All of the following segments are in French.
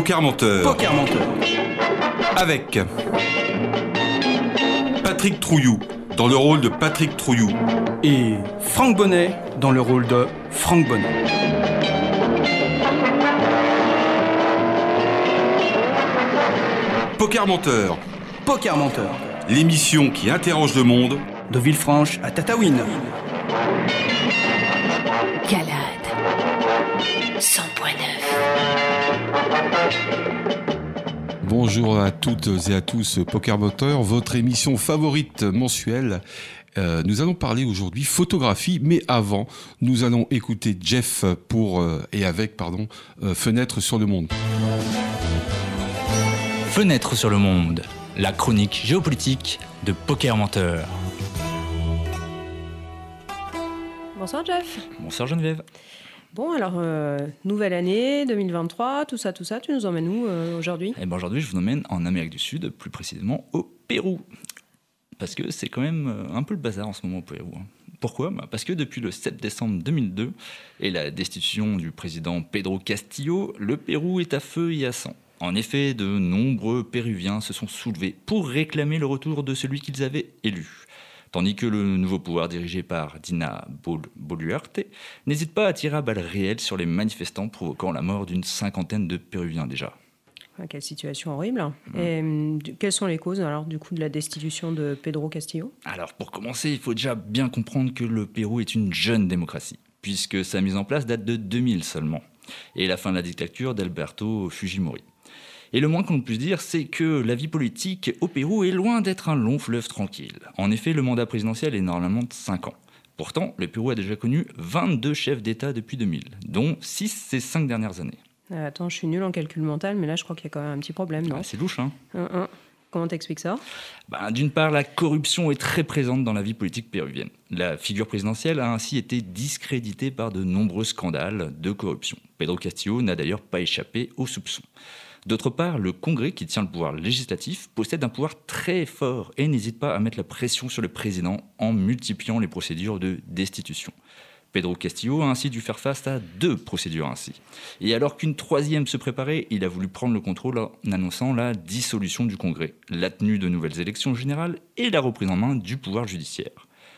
Poker Menteur. Poker Menteur. Avec Patrick Trouillou, dans le rôle de Patrick Trouillou. Et Franck Bonnet, dans le rôle de Franck Bonnet. Poker Menteur. Poker Menteur. L'émission qui interroge le monde. De Villefranche à Tataouine. Galade 100.9. Bonjour à toutes et à tous, Poker Menteur, votre émission favorite mensuelle. Nous allons parler aujourd'hui photographie, mais avant, nous allons écouter Jeff avec Fenêtre sur le monde. Fenêtre sur le monde, la chronique géopolitique de Poker Menteur. Bonsoir Jeff. Bonsoir Geneviève. Bon alors, nouvelle année, 2023, tout ça, tu nous emmènes où aujourd'hui ? Eh ben aujourd'hui je vous emmène en Amérique du Sud, plus précisément au Pérou. Parce que c'est quand même un peu le bazar en ce moment au Pérou. Pourquoi ? Parce que depuis le 7 décembre 2002 et la destitution du président Pedro Castillo, le Pérou est à feu et à sang. En effet, de nombreux Péruviens se sont soulevés pour réclamer le retour de celui qu'ils avaient élu. Tandis que le nouveau pouvoir dirigé par Dina Boluarte n'hésite pas à tirer à balles réelles sur les manifestants, provoquant la mort d'une cinquantaine de Péruviens déjà. Ah, quelle situation horrible. Et quelles sont les causes alors du coup de la destitution de Pedro Castillo ? Alors pour commencer, il faut déjà bien comprendre que le Pérou est une jeune démocratie, puisque sa mise en place date de 2000 seulement, et la fin de la dictature d'Alberto Fujimori. Et le moins qu'on puisse dire, c'est que la vie politique au Pérou est loin d'être un long fleuve tranquille. En effet, le mandat présidentiel est normalement de 5 ans. Pourtant, le Pérou a déjà connu 22 chefs d'État depuis 2000, dont 6 ces 5 dernières années. Attends, je suis nulle en calcul mental, mais là je crois qu'il y a quand même un petit problème, non ? C'est louche, hein ? Comment t'expliques ça ? D'une part, la corruption est très présente dans la vie politique péruvienne. La figure présidentielle a ainsi été discréditée par de nombreux scandales de corruption. Pedro Castillo n'a d'ailleurs pas échappé aux soupçons. D'autre part, le Congrès, qui tient le pouvoir législatif, possède un pouvoir très fort et n'hésite pas à mettre la pression sur le président en multipliant les procédures de destitution. Pedro Castillo a ainsi dû faire face à 2 procédures ainsi. Et alors qu'une 3e se préparait, il a voulu prendre le contrôle en annonçant la dissolution du Congrès, la tenue de nouvelles élections générales et la reprise en main du pouvoir judiciaire.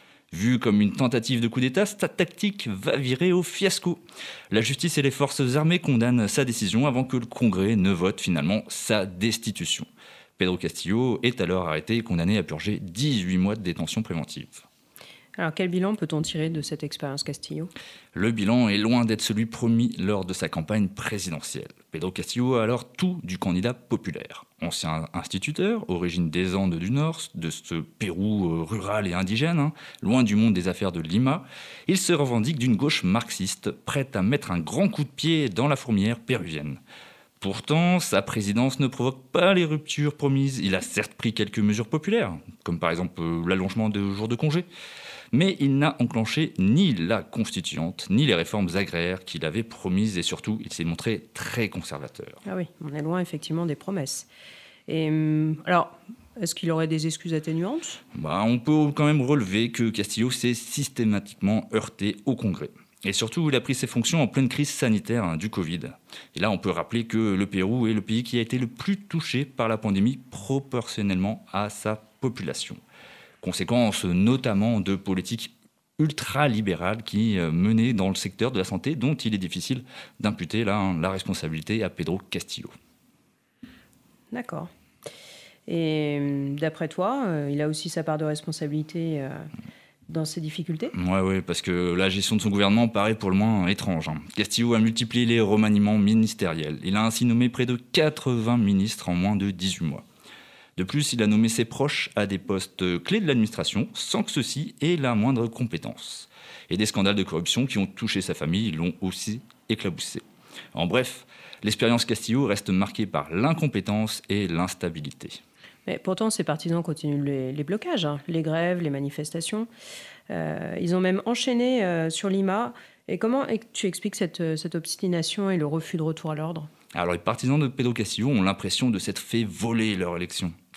Vu comme une tentative de coup d'État, sa tactique va virer au fiasco. La justice et les forces armées condamnent sa décision avant que le Congrès ne vote finalement sa destitution. Pedro Castillo est alors arrêté et condamné à purger 18 mois de détention préventive. Alors quel bilan peut-on tirer de cette expérience Castillo ? Le bilan est loin d'être celui promis lors de sa campagne présidentielle. Pedro Castillo a alors tout du candidat populaire. Ancien instituteur, origine des Andes du Nord, de ce Pérou rural et indigène, loin du monde des affaires de Lima, il se revendique d'une gauche marxiste, prête à mettre un grand coup de pied dans la fourmilière péruvienne. Pourtant, sa présidence ne provoque pas les ruptures promises. Il a certes pris quelques mesures populaires, comme par exemple l'allongement des jours de congé, mais il n'a enclenché ni la constituante, ni les réformes agraires qu'il avait promises, et surtout, il s'est montré très conservateur. Ah oui, on est loin effectivement des promesses. Et alors, est-ce qu'il aurait des excuses atténuantes ? On peut quand même relever que Castillo s'est systématiquement heurté au Congrès. Et surtout, il a pris ses fonctions en pleine crise sanitaire du Covid. Et là, on peut rappeler que le Pérou est le pays qui a été le plus touché par la pandémie proportionnellement à sa population. Conséquence notamment de politiques ultra-libérales qui menaient dans le secteur de la santé, dont il est difficile d'imputer la responsabilité à Pedro Castillo. D'accord. Et d'après toi, il a aussi sa part de responsabilité dans ces difficultés ? Oui, parce que la gestion de son gouvernement paraît pour le moins étrange. Castillo a multiplié les remaniements ministériels. Il a ainsi nommé près de 80 ministres en moins de 18 mois. De plus, il a nommé ses proches à des postes clés de l'administration sans que ceux-ci aient la moindre compétence. Et des scandales de corruption qui ont touché sa famille l'ont aussi éclaboussé. En bref, l'expérience Castillo reste marquée par l'incompétence et l'instabilité. Mais pourtant, ses partisans continuent les blocages, les grèves, les manifestations. Ils ont même enchaîné sur Lima. Et comment tu expliques cette obstination et le refus de retour à l'ordre ? Alors les partisans de Pedro Castillo ont l'impression de s'être fait voler leur élection.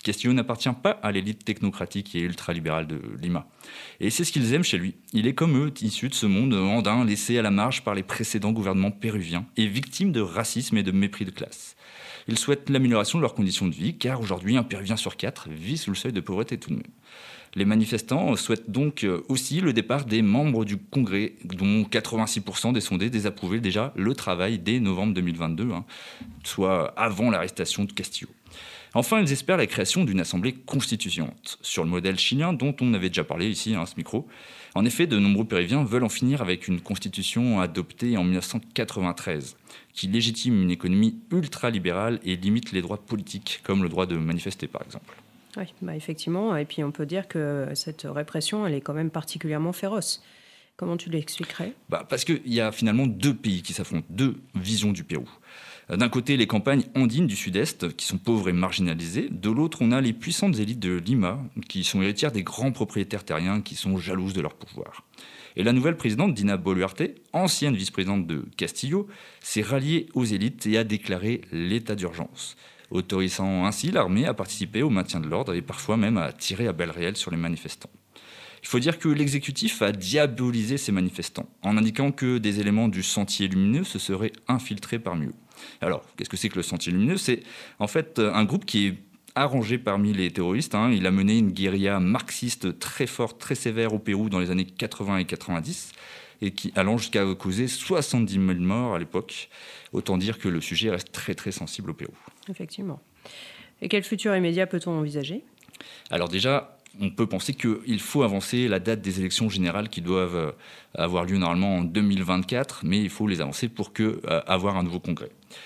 Castillo n'appartient pas à l'élite technocratique et ultralibérale de Lima. Et c'est ce qu'ils aiment chez lui. Il est comme eux, issu de ce monde andin laissé à la marge par les précédents gouvernements péruviens et victime de racisme et de mépris de classe. Ils souhaitent l'amélioration de leurs conditions de vie, car aujourd'hui, un Péruvien sur 4 vit sous le seuil de pauvreté tout de même. Les manifestants souhaitent donc aussi le départ des membres du Congrès, dont 86% des sondés désapprouvaient déjà le travail dès novembre 2022, soit avant l'arrestation de Castillo. Enfin, ils espèrent la création d'une assemblée constituante, sur le modèle chilien dont on avait déjà parlé ici à ce micro. En effet, de nombreux Péruviens veulent en finir avec une constitution adoptée en 1993, qui légitime une économie ultralibérale et limite les droits politiques, comme le droit de manifester par exemple. Oui, effectivement. Et puis on peut dire que cette répression, elle est quand même particulièrement féroce. Comment tu l'expliquerais ? Parce qu'il y a finalement deux pays qui s'affrontent, deux visions du Pérou. D'un côté, les campagnes andines du sud-est, qui sont pauvres et marginalisées. De l'autre, on a les puissantes élites de Lima, qui sont héritières des grands propriétaires terriens, qui sont jalouses de leur pouvoir. Et la nouvelle présidente, Dina Boluarte, ancienne vice-présidente de Castillo, s'est ralliée aux élites et a déclaré l'état d'urgence, autorisant ainsi l'armée à participer au maintien de l'ordre et parfois même à tirer à balles réelles sur les manifestants. Il faut dire que l'exécutif a diabolisé ces manifestants, en indiquant que des éléments du Sentier lumineux se seraient infiltrés parmi eux. Alors, qu'est-ce que c'est que le Sentier lumineux ? C'est en fait un groupe qui est arrangé parmi les terroristes. Il a mené une guérilla marxiste très forte, très sévère au Pérou dans les années 80 et 90, et qui allant jusqu'à causer 70 000 morts à l'époque. Autant dire que le sujet reste très très sensible au Pérou. Effectivement. Et quel futur immédiat peut-on envisager ? Alors déjà, on peut penser qu'il faut avancer la date des élections générales qui doivent avoir lieu normalement en 2024, mais il faut les avancer pour avoir un nouveau congrès.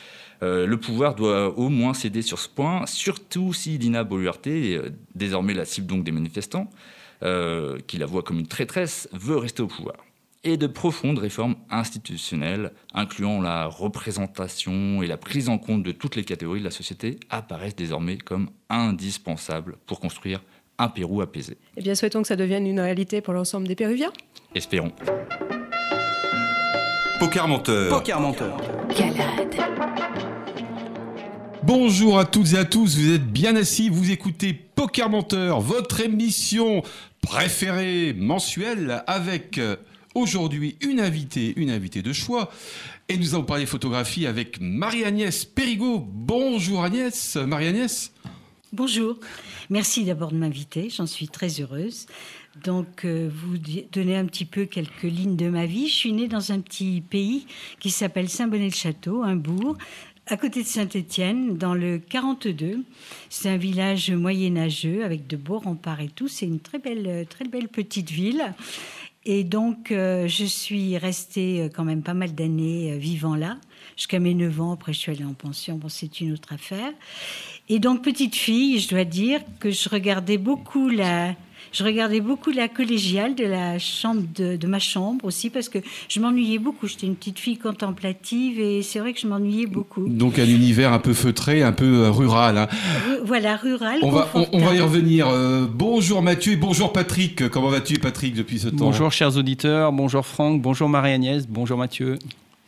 Le pouvoir doit au moins céder sur ce point, surtout si Dina Boluarte, désormais la cible donc des manifestants, qui la voit comme une traîtresse, veut rester au pouvoir. Et de profondes réformes institutionnelles, incluant la représentation et la prise en compte de toutes les catégories de la société, apparaissent désormais comme indispensables pour construire un Pérou apaisé. Eh bien, souhaitons que ça devienne une réalité pour l'ensemble des Péruviens. Espérons. Poker Menteur. Poker Menteur. Calade. Bonjour à toutes et à tous, vous êtes bien assis, vous écoutez Poker Menteur, votre émission préférée mensuelle avec aujourd'hui une invitée de choix. Et nous allons parler photographie avec Marie-Agnès Périgaud. Bonjour Agnès, Marie-Agnès. Bonjour, merci d'abord de m'inviter, j'en suis très heureuse. Donc, vous donner un petit peu quelques lignes de ma vie. Je suis née dans un petit pays qui s'appelle Saint-Bonnet-le-Château, un bourg, à côté de Saint-Étienne, dans le 42. C'est un village moyenâgeux avec de beaux remparts et tout. C'est une très belle petite ville. Et donc, je suis restée quand même pas mal d'années vivant là, jusqu'à mes 9 ans. Après, je suis allée en pension. Bon, c'est une autre affaire. Et donc, petite fille, je dois dire que je regardais beaucoup la collégiale de la chambre de ma chambre aussi, parce que je m'ennuyais beaucoup. J'étais une petite fille contemplative et c'est vrai que je m'ennuyais beaucoup. Donc un univers un peu feutré, un peu rural. Voilà, rural. On va y revenir. Bonjour Mathieu et bonjour Patrick. Comment vas-tu Patrick depuis ce temps ? Bonjour chers auditeurs, bonjour Franck, bonjour Marie-Agnès, bonjour Mathieu.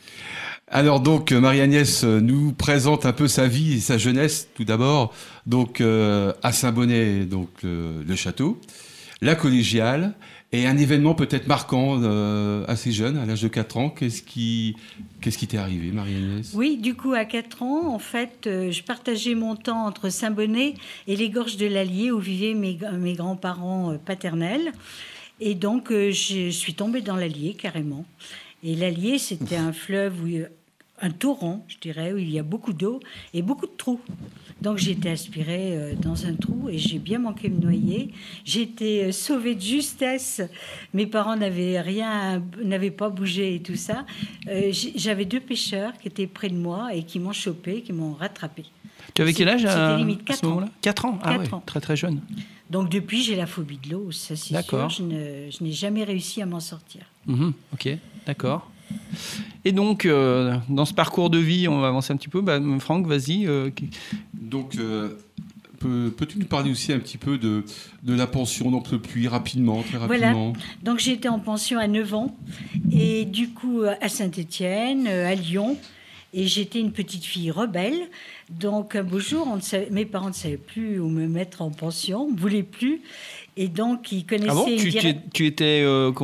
Alors donc Marie-Agnès nous présente un peu sa vie et sa jeunesse tout d'abord. Donc à Saint-Bonnet, donc le château, la collégiale et un événement peut-être marquant assez jeune, à l'âge de 4 ans. Qu'est-ce qui t'est arrivé Marie-Agnès ? Oui, du coup à 4 ans, en fait, je partageais mon temps entre Saint-Bonnet et les gorges de l'Allier où vivaient mes grands-parents paternels. Et donc je suis tombée dans l'Allier carrément. Et l'Allier, c'était un fleuve, un torrent, je dirais, où il y a beaucoup d'eau et beaucoup de trous. Donc j'ai été aspirée dans un trou et j'ai bien manqué de me noyer. J'ai été sauvée de justesse. Mes parents n'avaient pas bougé et tout ça. J'avais 2 pêcheurs qui étaient près de moi et qui m'ont chopée, qui m'ont rattrapée. Tu avais quel âge C'était limite 4 ans. 4 ans. Ah 4 ouais, ans. très très jeune. Donc depuis, j'ai la phobie de l'eau, ça c'est D'accord. sûr. Je n'ai jamais réussi à m'en sortir. Ok, d'accord. Et donc, dans ce parcours de vie, on va avancer un petit peu. Franck, vas-y. Donc, peux-tu nous parler aussi un petit peu de la pension, donc très rapidement. Voilà. Donc, j'ai été en pension à 9 ans. Et du coup, à Saint-Étienne, à Lyon. Et j'étais une petite fille rebelle. Donc, un beau jour, mes parents ne savaient plus où me mettre en pension, ne voulaient plus. Et donc, ils connaissaient... Ah bon, tu étais,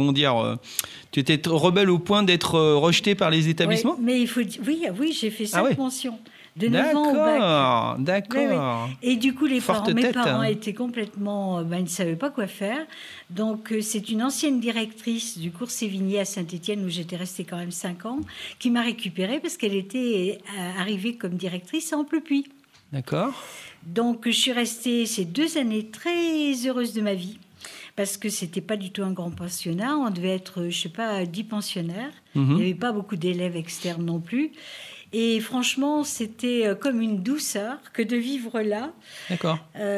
tu étais rebelle au point d'être rejetée par les établissements? Mais il faut oui, j'ai fait 5 pensions. De 9 ans au bac. D'accord. Oui. Et du coup, mes tête, parents étaient complètement... ils ne savaient pas quoi faire. Donc, c'est une ancienne directrice du cours Sévigné à Saint-Étienne, où j'étais restée quand même 5 ans, qui m'a récupérée parce qu'elle était arrivée comme directrice à Amplepuis. D'accord. Donc, je suis restée ces 2 années très heureuse de ma vie. Parce que c'était pas du tout un grand pensionnat. On devait être, 10 pensionnaires. Il n'y avait pas beaucoup d'élèves externes non plus. Et franchement, c'était comme une douceur que de vivre là. D'accord.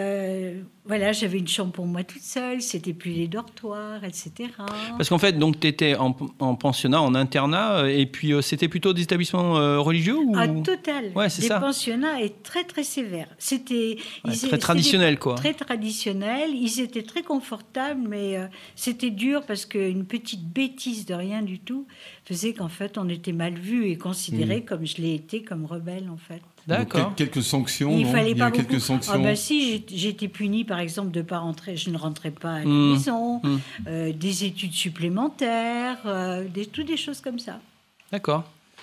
Voilà, j'avais une chambre pour moi toute seule, c'était plus les dortoirs, etc. Parce qu'en fait, donc, tu étais en pensionnat, en internat, et puis c'était plutôt des établissements religieux ou... Ah, total. Ouais, c'est des ça. pensionnats et très, très sévères. C'était très traditionnel, quoi. Très traditionnel. Ils étaient très confortables, mais c'était dur parce qu'une petite bêtise de rien du tout faisait qu'en fait, on était mal vu et considéré comme je l'ai été, comme rebelle, en fait. D'accord. Quelques sanctions, Il fallait pas quelques sanctions. Ah bah si, j'étais punie par exemple de pas rentrer, je ne rentrais pas à la maison, des études supplémentaires, toutes des choses comme ça. D'accord.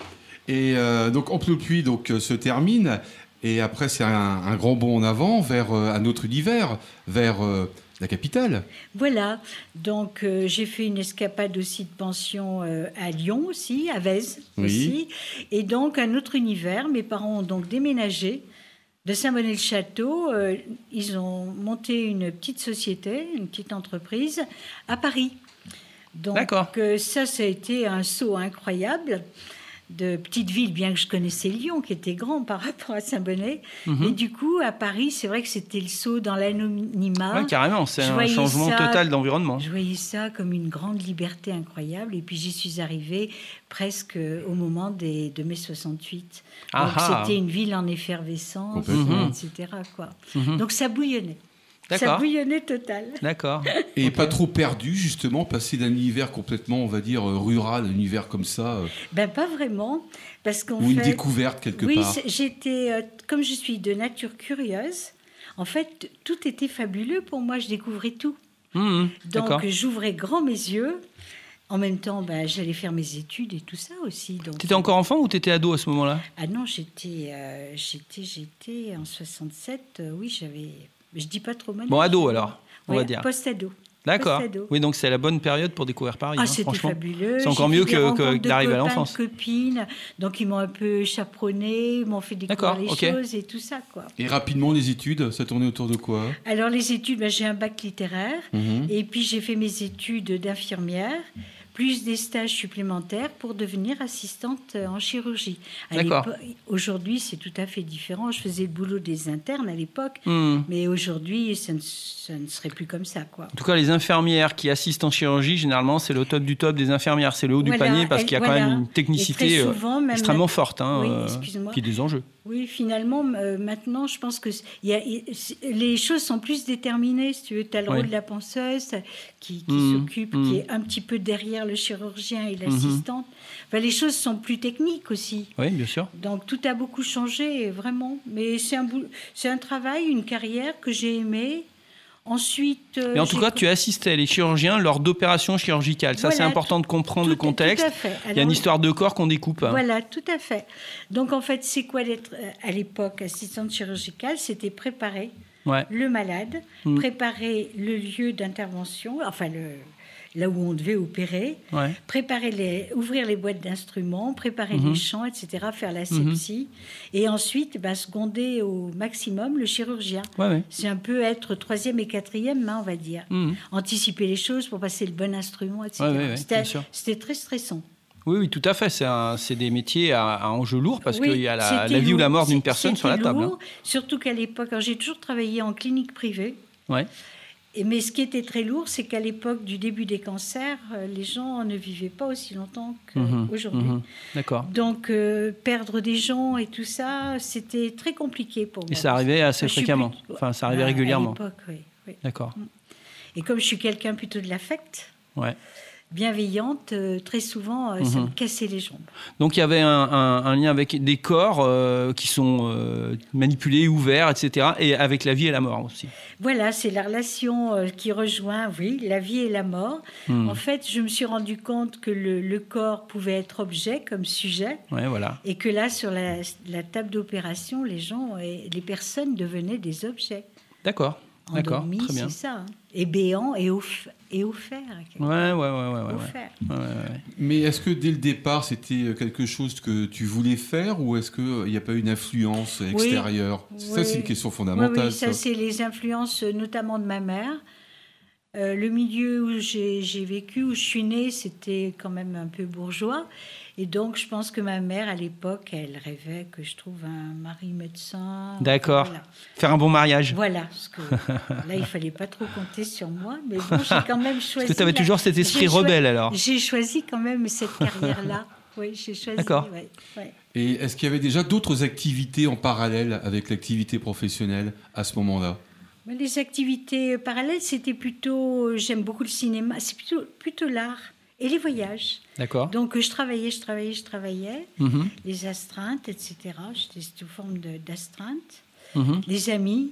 Et donc Amplepuis se termine et après c'est un grand bond en avant vers un autre univers, vers la capitale. Voilà, donc j'ai fait une escapade aussi de pension à Lyon aussi, à Vèze aussi, et donc un autre univers. Mes parents ont donc déménagé de Saint-Bonnet-le-Château. Ils ont monté une petite société, une petite entreprise à Paris. Donc ça a été un saut incroyable de petite ville, bien que je connaissais Lyon, qui était grand par rapport à Saint-Bonnet. Mais du coup, à Paris, c'est vrai que c'était le saut dans l'anonymat. Oui, carrément, c'est un changement total d'environnement. Je voyais ça comme une grande liberté incroyable. Et puis, j'y suis arrivée presque au moment de mai 68. Donc, c'était une ville en effervescence, etc. Quoi. Donc, ça bouillonnait. D'accord. Ça bouillonnait total. D'accord. Et pas trop perdu, justement, passer d'un univers complètement, on va dire, rural, un univers comme ça. Ben, pas vraiment. Parce qu'en ou une découverte, quelque part. Oui, j'étais, comme je suis de nature curieuse, en fait, tout était fabuleux pour moi. Je découvrais tout. Donc, j'ouvrais grand mes yeux. En même temps, j'allais faire mes études et tout ça aussi. Tu étais encore enfant ou tu étais ado à ce moment-là? Ah non, j'étais en 67. Oui, j'avais... Je dis pas trop mal. Bon, ado alors, on va dire. Post-ado. D'accord. Oui, donc c'est la bonne période pour découvrir Paris. Ah, c'était fabuleux. C'est encore mieux que d'arriver à l'enfance. J'ai copines, donc ils m'ont un peu chaperonné, m'ont fait découvrir les choses et tout ça, quoi. Et rapidement, les études, ça tournait autour de quoi? Alors, les études, j'ai un bac littéraire, et puis j'ai fait mes études d'infirmière, plus des stages supplémentaires pour devenir assistante en chirurgie. Aujourd'hui, c'est tout à fait différent. Je faisais le boulot des internes à l'époque, mais aujourd'hui, ça ne serait plus comme ça, quoi. En tout cas, les infirmières qui assistent en chirurgie, généralement, c'est le top du top des infirmières. C'est le haut du panier parce qu'il y a quand même une technicité extrêmement forte, puis des enjeux. Oui, finalement, maintenant, je pense que les choses sont plus déterminées. Si tu veux, tu as le rôle de la penseuse qui s'occupe, qui est un petit peu derrière le chirurgien et l'assistante. Enfin, les choses sont plus techniques aussi. Oui, bien sûr. Donc, tout a beaucoup changé, vraiment. Mais c'est un travail, une carrière que j'ai aimée. Ensuite, mais en tout cas, tu assistais les chirurgiens lors d'opérations chirurgicales. Ça, c'est important de comprendre le contexte. Tout à fait. Alors, il y a une histoire de corps qu'on découpe. Voilà, tout à fait. Donc, en fait, c'est quoi d'être, à l'époque, assistante chirurgicale? C'était préparer le malade, préparer le lieu d'intervention, enfin, là où on devait opérer, ouvrir les boîtes d'instruments, préparer les champs, etc., faire la sepsie, et ensuite seconder au maximum le chirurgien. C'est un peu être 3e et 4e main, on va dire. Anticiper les choses pour passer le bon instrument, etc. C'était très stressant. Oui, tout à fait. C'est des métiers à enjeu lourd parce qu'il y a la vie ou la mort d'une personne sur la table. Surtout qu'à l'époque, j'ai toujours travaillé en clinique privée. Mais ce qui était très lourd, c'est qu'à l'époque du début des cancers, les gens ne vivaient pas aussi longtemps qu'aujourd'hui. D'accord. Donc, perdre des gens et tout ça, c'était très compliqué pour moi. Et ça arrivait assez fréquemment. Enfin, ça arrivait régulièrement. À l'époque, oui. D'accord. Et comme je suis quelqu'un plutôt de l'affect, bienveillante, très souvent, ça me cassait les jambes. Donc il y avait un lien avec des corps qui sont manipulés, ouverts, etc. Et avec la vie et la mort aussi. Voilà, c'est la relation qui rejoint, oui, la vie et la mort. En fait, je me suis rendu compte que le corps pouvait être objet comme sujet. Ouais, voilà. Et que là, sur la table d'opération, les personnes devenaient des objets. D'accord. Endormis, très bien. C'est ça. Hein. Et béants et offerts. Ouais. Mais est-ce que dès le départ, c'était quelque chose que tu voulais faire ou est-ce qu'il n'y a pas une influence extérieure ? Ça, c'est une question fondamentale. Oui, ça, c'est les influences notamment de ma mère. Le milieu où j'ai vécu, où je suis née, c'était quand même un peu bourgeois. Et donc, je pense que ma mère, à l'époque, elle rêvait que je trouve un mari médecin. D'accord. Voilà. Faire un bon mariage. Voilà. Parce que là, il ne fallait pas trop compter sur moi. Mais bon, j'ai quand même choisi... Parce que tu avais toujours cet esprit rebelle, alors. J'ai choisi quand même cette carrière-là. Oui, j'ai choisi. D'accord. Ouais. Et est-ce qu'il y avait déjà d'autres activités en parallèle avec l'activité professionnelle à ce moment-là ? Les activités parallèles, c'était plutôt... J'aime beaucoup le cinéma. C'est plutôt l'art. Et les voyages. D'accord. Donc, je travaillais. Les astreintes, etc. J'étais sous forme d'astreinte. Les amis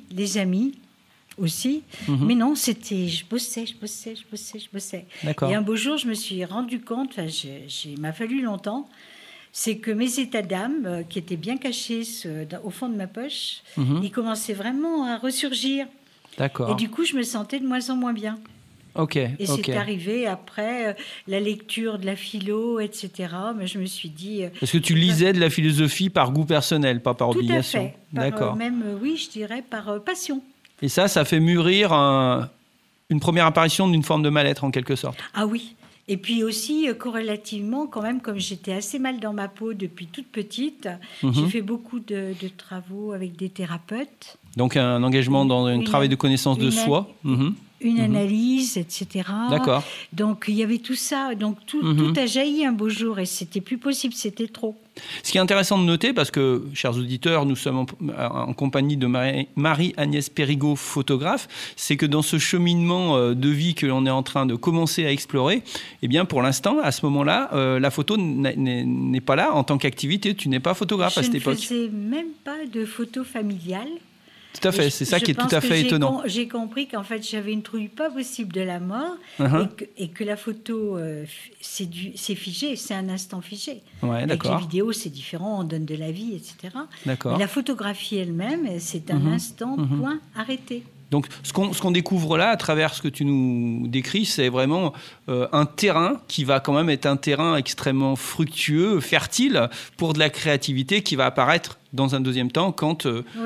aussi. Mais non, c'était... Je bossais. D'accord. Et un beau jour, je me suis rendu compte, il m'a fallu longtemps, c'est que mes états d'âme, qui étaient bien cachés au fond de ma poche, ils commençaient vraiment à ressurgir. D'accord. Et du coup, je me sentais de moins en moins bien. Et c'est arrivé après la lecture de la philo, etc. Mais je me suis dit... Parce que tu lisais de la philosophie par goût personnel, pas par obligation. Tout à fait. D'accord. Même, oui, je dirais par passion. Et ça fait mûrir une première apparition d'une forme de mal-être, en quelque sorte. Ah oui. Et puis aussi, corrélativement, quand même, comme j'étais assez mal dans ma peau depuis toute petite, j'ai fait beaucoup de travaux avec des thérapeutes. Donc un engagement dans un travail de connaissance de soi. Une analyse, etc. D'accord. Donc il y avait tout ça. Donc tout a jailli un beau jour et c'était plus possible, c'était trop. Ce qui est intéressant de noter, parce que, chers auditeurs, nous sommes en compagnie de Marie-Agnès Périgot, photographe, c'est que dans ce cheminement de vie que l'on est en train de commencer à explorer, eh bien, pour l'instant, à ce moment-là, la photo n'est pas là en tant qu'activité. Tu n'es pas photographe à cette époque. Je ne faisais même pas de photo familiale. Tout à fait, c'est ça qui est tout à fait étonnant. J'ai compris qu'en fait, j'avais une trouille pas possible de la mort et que la photo, c'est figé, c'est un instant figé. Ouais, avec les vidéos, c'est différent, on donne de la vie, etc. D'accord. Mais la photographie elle-même, c'est un instant, point, arrêté. Donc, ce qu'on découvre là, à travers ce que tu nous décris, c'est vraiment un terrain qui va quand même être un terrain extrêmement fructueux, fertile, pour de la créativité qui va apparaître dans un deuxième temps quand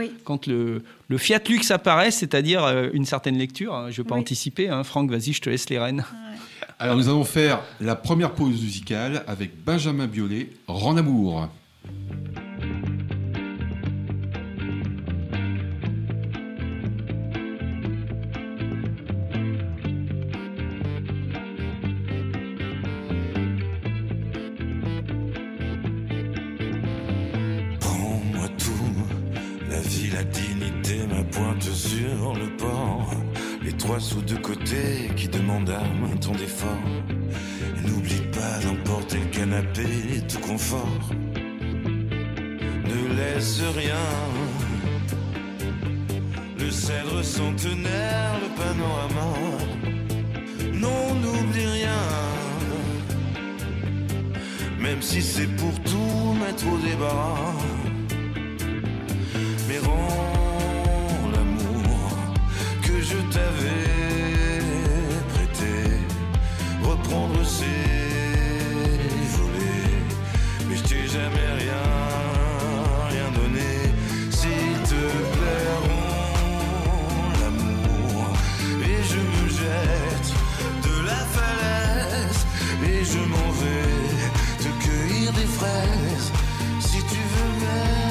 le Fiat Lux apparaît, c'est-à-dire une certaine lecture. Je ne vais pas anticiper. Franck, vas-y, je te laisse les rênes. Ouais. Alors, nous allons faire la première pause musicale avec Benjamin Biolay, Rends l'amour. La dignité, ma pointe sur le port. Les 3 sous de côté qui demandent un ton d'effort. Et n'oublie pas d'emporter le canapé, tout confort. Ne laisse rien. Le cèdre centenaire, le panorama. Non, n'oublie rien. Même si c'est pour tout mettre au débarras. Mais rends l'amour que je t'avais prêté, reprendre ses volets. Mais je t'ai jamais rien donné. S'il te plaît, rends l'amour. Et je me jette de la falaise. Et je m'en vais te cueillir des fraises. Si tu veux même.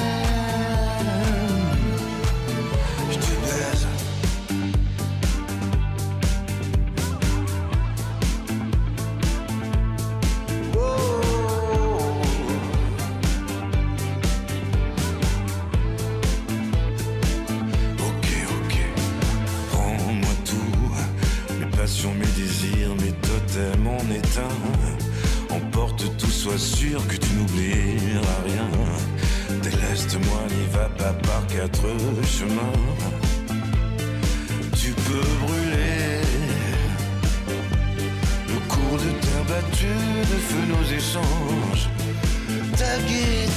vraiment éteint. Emporte tout, sois sûr que tu n'oublieras rien. Déleste-moi, n'y va pas par 4 chemins. Tu peux brûler le cours de terre battue, de feu nos échanges. Taguer,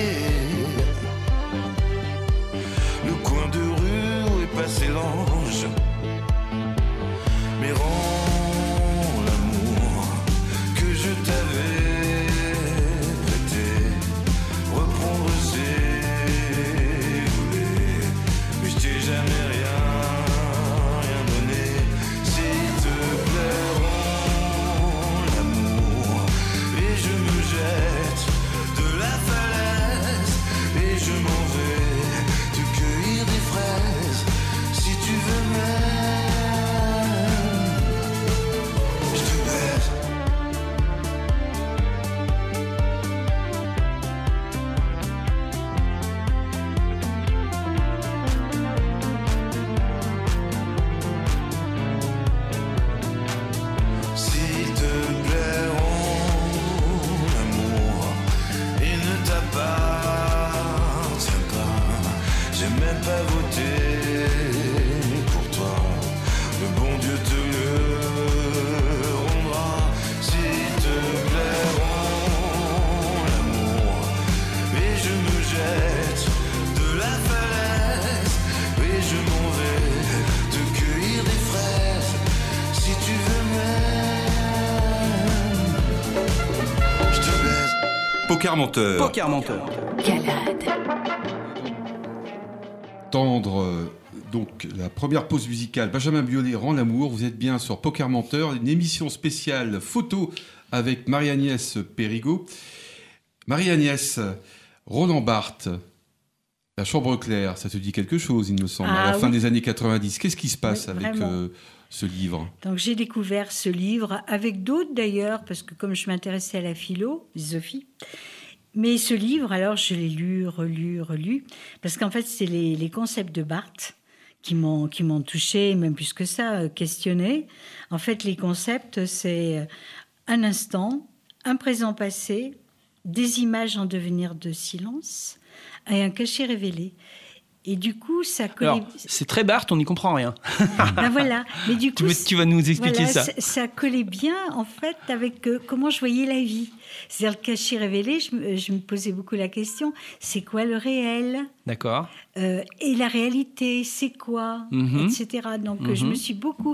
le coin de rue où est passé l'ange. Mais rends l'amour que je t'avais prêté, reprendre ses volets. Mais je t'ai jamais rien donné. S'il te plaît, rends l'amour et je me jette de la falaise et je m'en vais te cueillir des fraises. Si tu veux même, je te baise. S'il te plaît, rends l'amour, il ne t'appartient pas. J'ai même pas voté pour toi, le bon Dieu te le rendra. S'il te plaît, rends l'amour et je me jette de la falaise et je m'en vais te cueillir des fraises. Si tu veux même, je te baise. Poker Menteur. Poker Menteur. Tendre donc la première pause musicale. Benjamin Biolay, Rend l'amour. Vous êtes bien sur Poker Menteur, une émission spéciale photo avec Marie-Agnès Périgot. Marie-Agnès, Roland Barthes, La Chambre claire, ça te dit quelque chose, il me semble, à la fin des années 90. Qu'est-ce qui se passe avec ce livre? Donc j'ai découvert ce livre avec d'autres d'ailleurs, parce que comme je m'intéressais à la philosophie, mais ce livre, alors je l'ai lu, relu, parce qu'en fait c'est les concepts de Barthes qui m'ont touché, même plus que ça, questionné. En fait les concepts, c'est un instant, un présent passé, des images en devenir de silence et un cachet révélé. Et du coup, ça collait... Alors, c'est très Barthes, on n'y comprend rien. Ben voilà. Mais du coup, tu vas nous expliquer voilà, ça. Ça collait bien, en fait, avec comment je voyais la vie. C'est-à-dire, le cachet révélé, je me posais beaucoup la question, c'est quoi le réel ? D'accord. Et la réalité, c'est quoi, etc. Donc, je me suis beaucoup,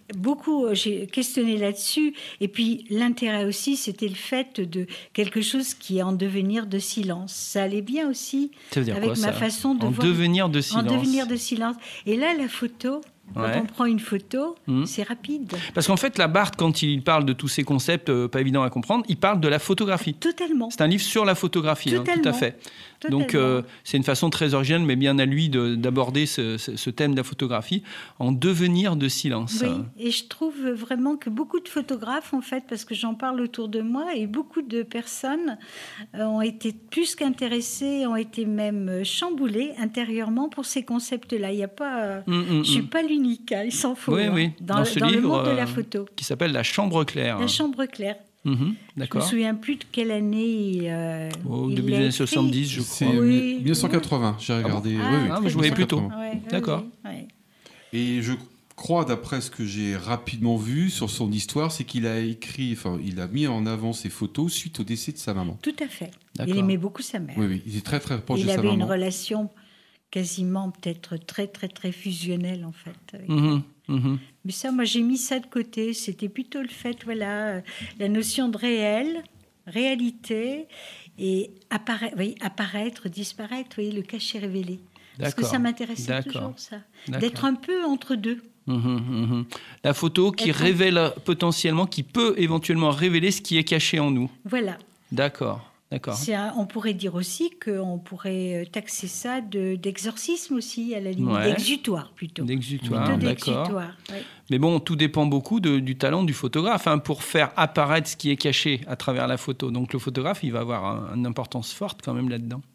j'ai questionné là-dessus. Et puis, l'intérêt aussi, c'était le fait de quelque chose qui est en devenir de silence. Ça allait bien aussi Ça veut dire avec quoi, ma ça façon de en voir. Devenir de silence. En devenir de silence. Et là, la photo... Quand on prend une photo, c'est rapide. Parce qu'en fait, la Barthes, quand il parle de tous ces concepts pas évidents à comprendre, il parle de la photographie. Totalement. C'est un livre sur la photographie, tout à fait. Totalement. Donc, c'est une façon très originale, mais bien à lui, d'aborder ce thème de la photographie en devenir de silence. Oui, et je trouve vraiment que beaucoup de photographes, en fait, parce que j'en parle autour de moi, et beaucoup de personnes ont été plus qu'intéressées, ont été même chamboulées intérieurement pour ces concepts-là. Il n'y a pas... Je ne suis pas l'unique, hein, il s'en faut. Oui. Dans ce le livre monde de la photo. qui s'appelle La Chambre claire. La Chambre claire. D'accord. Je me souviens plus de quelle année. Au début des années 70, je crois. C'est 1980, j'ai regardé. Vous jouez plus tôt. D'accord. Et je crois, d'après ce que j'ai rapidement vu sur son histoire, c'est qu'il a il a mis en avant ses photos suite au décès de sa maman. Tout à fait. D'accord. Il aimait beaucoup sa mère. Oui, il est très très proche de sa maman. Il avait une relation quasiment peut-être très très très fusionnelle en fait. Avec Mais ça, moi j'ai mis ça de côté. C'était plutôt le fait, la notion de réalité et apparaître, disparaître, le cachet révélé. Parce que ça m'intéressait toujours, ça. D'être un peu entre deux. La photo qui révèle potentiellement, qui peut éventuellement révéler ce qui est caché en nous. Voilà. D'accord. On pourrait dire aussi qu'on pourrait taxer ça d'exorcisme aussi, à la limite, d'exutoire plutôt. D'exutoire, d'accord. Oui. Mais bon, tout dépend beaucoup du talent du photographe pour faire apparaître ce qui est caché à travers la photo. Donc le photographe, il va avoir une importance forte quand même là-dedans.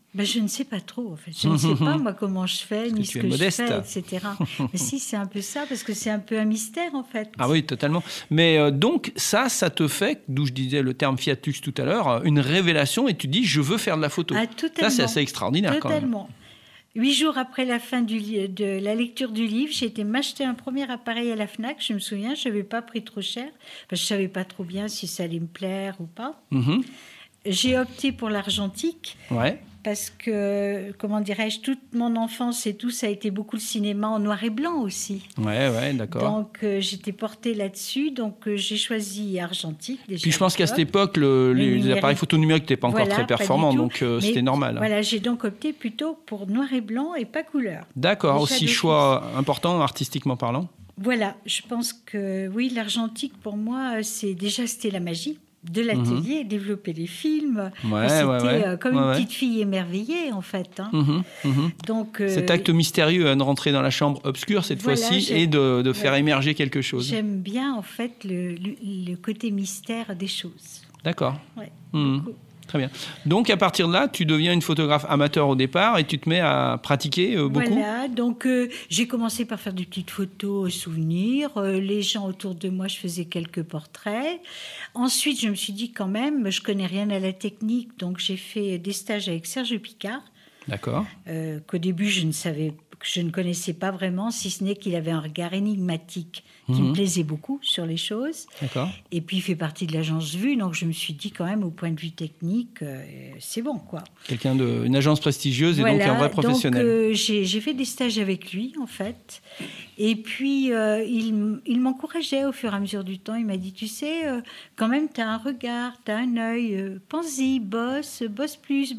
Je ne sais pas trop, en fait. Je ne sais pas, moi, comment je fais, ni ce que je fais, etc. Mais si, c'est un peu ça, parce que c'est un peu un mystère, en fait. Ah oui, totalement. Mais donc, ça te fait, d'où je disais le terme fiatus tout à l'heure, une révélation, et tu dis, je veux faire de la photo. Ah, totalement. Ça, c'est assez extraordinaire, totalement. Quand même. 8 jours après la fin de la lecture du livre, j'ai été m'acheter un premier appareil à la FNAC. Je me souviens, je n'avais pas pris trop cher, parce que je ne savais pas trop bien si ça allait me plaire ou pas. J'ai opté pour l'argentique. Ouais. Parce que, comment dirais-je, toute mon enfance et tout, ça a été beaucoup le cinéma en noir et blanc aussi. Ouais, d'accord. Donc, j'étais portée là-dessus, donc j'ai choisi argentique. Déjà. Puis je pense qu'à cette époque, les appareils photo numériques n'étaient pas encore très performants, donc c'était normal. Voilà, j'ai donc opté plutôt pour noir et blanc et pas couleur. D'accord, aussi choix important, artistiquement parlant. Voilà, je pense que oui, l'argentique, pour moi, c'était la magie de l'atelier, développer les films. C'était comme une petite fille émerveillée, en fait. Donc, cet acte mystérieux de rentrer dans la chambre obscure, cette fois-ci, et de faire émerger quelque chose. J'aime bien, en fait, le côté mystère des choses. D'accord. Ouais, très bien. Donc, à partir de là, tu deviens une photographe amateur au départ et tu te mets à pratiquer beaucoup. Voilà, donc j'ai commencé par faire des petites photos souvenirs. Les gens autour de moi, je faisais quelques portraits. Ensuite, je me suis dit quand même, je connais rien à la technique, donc j'ai fait des stages avec Serge Picard. D'accord. Qu'au début, je ne connaissais pas vraiment, si ce n'est qu'il avait un regard énigmatique qui me plaisait beaucoup sur les choses. D'accord. Et puis, il fait partie de l'agence Vue, donc je me suis dit quand même, au point de vue technique, c'est bon, quoi. Quelqu'un d'une agence prestigieuse et donc un vrai professionnel. Donc, j'ai fait des stages avec lui, en fait. Et puis, il m'encourageait au fur et à mesure du temps. Il m'a dit, tu sais, quand même, tu as un regard, tu as un œil, pense-y, bosse plus.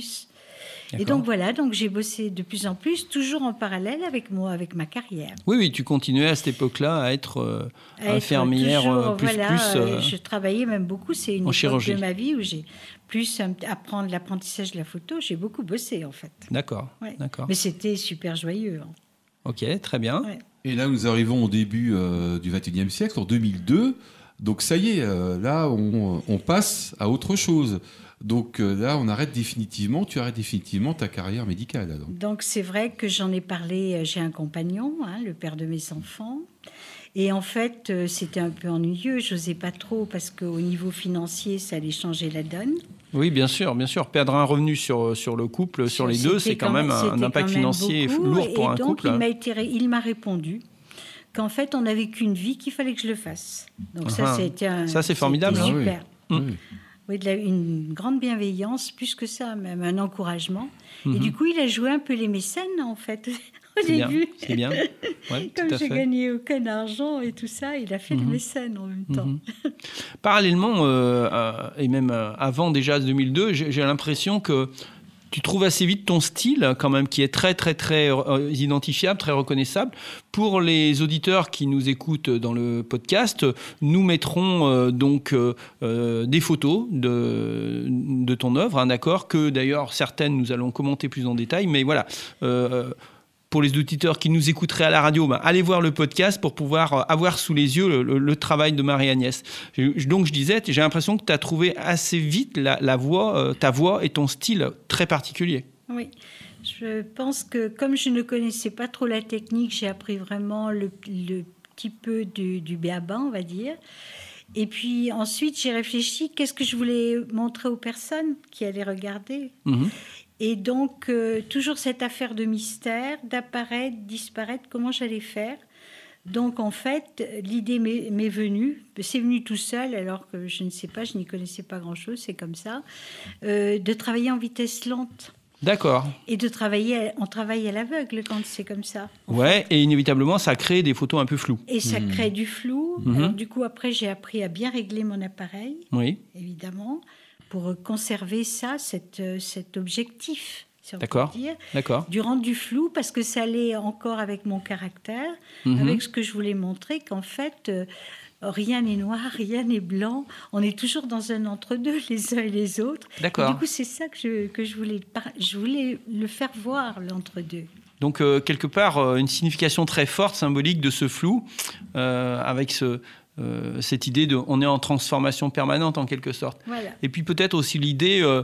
Et donc voilà, donc j'ai bossé de plus en plus, toujours en parallèle avec ma carrière. Oui, tu continuais à cette époque-là à être infirmière toujours, plus. Je travaillais même beaucoup, c'est une époque chirurgie. De ma vie où j'ai plus apprendre l'apprentissage de la photo, j'ai beaucoup bossé en fait. D'accord. Mais c'était super joyeux. Ok, très bien. Ouais. Et là, nous arrivons au début du XXIe siècle, en 2002. Donc ça y est, là, on passe à autre chose. Donc là, tu arrêtes définitivement ta carrière médicale. Donc c'est vrai que j'en ai parlé, j'ai un compagnon, le père de mes enfants. Et en fait, c'était un peu ennuyeux, je n'osais pas trop parce qu'au niveau financier, ça allait changer la donne. Oui, bien sûr. Perdre un revenu sur le couple, sur les deux, c'est quand même un impact financier lourd pour un couple. Il m'a répondu qu'en fait, on n'avait qu'une vie, qu'il fallait que je le fasse. Donc ça c'est formidable. C'était super. Oui. Oui, une grande bienveillance, plus que ça, même un encouragement. Et du coup, il a joué un peu les mécènes, en fait, au début. C'est bien. Ouais, comme j'ai gagné aucun argent et tout ça, il a fait le mécène en même temps. Parallèlement, et même avant déjà 2002, j'ai l'impression que tu trouves assez vite ton style, quand même, qui est très, très, très identifiable, très reconnaissable. Pour les auditeurs qui nous écoutent dans le podcast, nous mettrons des photos de ton œuvre, d'accord, que d'ailleurs, certaines, nous allons commenter plus en détail. Mais voilà, pour les auditeurs qui nous écouteraient à la radio, allez voir le podcast pour pouvoir avoir sous les yeux le travail de Marie-Agnès. Donc je disais, j'ai l'impression que tu as trouvé assez vite ta voix et ton style très particulier. Oui, je pense que comme je ne connaissais pas trop la technique, j'ai appris vraiment le petit peu du b.a.-ba, on va dire. Et puis ensuite, j'ai réfléchi, qu'est-ce que je voulais montrer aux personnes qui allaient regarder. Et donc, toujours cette affaire de mystère, d'apparaître, disparaître, comment j'allais faire. Donc, en fait, l'idée m'est venue, c'est venu tout seul, alors que je ne sais pas, je n'y connaissais pas grand-chose, c'est comme ça, de travailler en vitesse lente. D'accord. Et on travaille à l'aveugle quand c'est comme ça. Ouais, et inévitablement, ça crée des photos un peu floues. Et ça crée du flou. Alors, du coup, après, j'ai appris à bien régler mon appareil, évidemment, pour conserver cet objectif, si on peut dire, du rendre du flou, parce que ça allait encore avec mon caractère, avec ce que je voulais montrer, qu'en fait, rien n'est noir, rien n'est blanc, on est toujours dans un entre-deux, les uns et les autres. D'accord. Et du coup, c'est ça que je voulais le faire voir, l'entre-deux. Donc, quelque part, une signification très forte, symbolique de ce flou, avec cette idée on est en transformation permanente en quelque sorte. Voilà. Et puis peut-être aussi l'idée,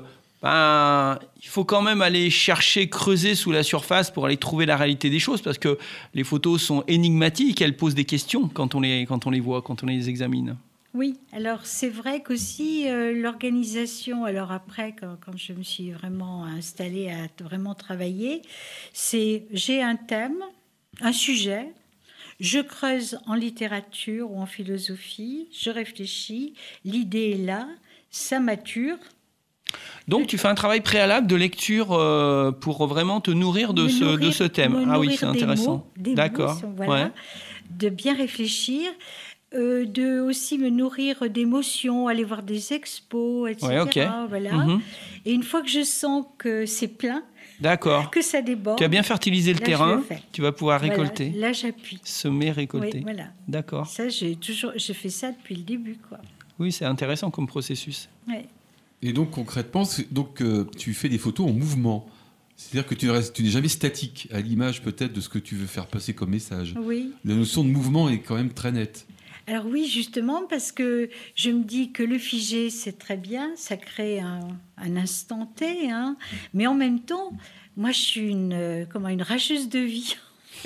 il faut quand même aller chercher, creuser sous la surface pour aller trouver la réalité des choses, parce que les photos sont énigmatiques, elles posent des questions quand on les voit, quand on les examine. Oui, alors c'est vrai qu'aussi l'organisation, alors après, quand je me suis vraiment installée à vraiment travailler, j'ai un thème, un sujet, je creuse en littérature ou en philosophie, je réfléchis, l'idée est là, ça mature. Donc tu fais un travail préalable de lecture pour vraiment te nourrir de ce thème. Ah oui, c'est intéressant. D'accord. Voilà, de bien réfléchir. De aussi me nourrir d'émotions, aller voir des expos, etc. Ouais, okay. Voilà. Et une fois que je sens que c'est plein, que ça déborde, tu as bien fertilisé le terrain, tu vas pouvoir récolter. Là, j'appuie. Semer, récolter. Oui, voilà. D'accord. Ça, j'ai fait ça depuis le début, quoi. Oui, c'est intéressant comme processus. Ouais. Et donc concrètement, tu fais des photos en mouvement. C'est-à-dire que tu n'es jamais statique, à l'image peut-être de ce que tu veux faire passer comme message. Oui. La notion de mouvement est quand même très nette. Alors oui, justement, parce que je me dis que le figé, c'est très bien, ça crée un instant T, hein, mais en même temps, moi, je suis une rageuse de vie.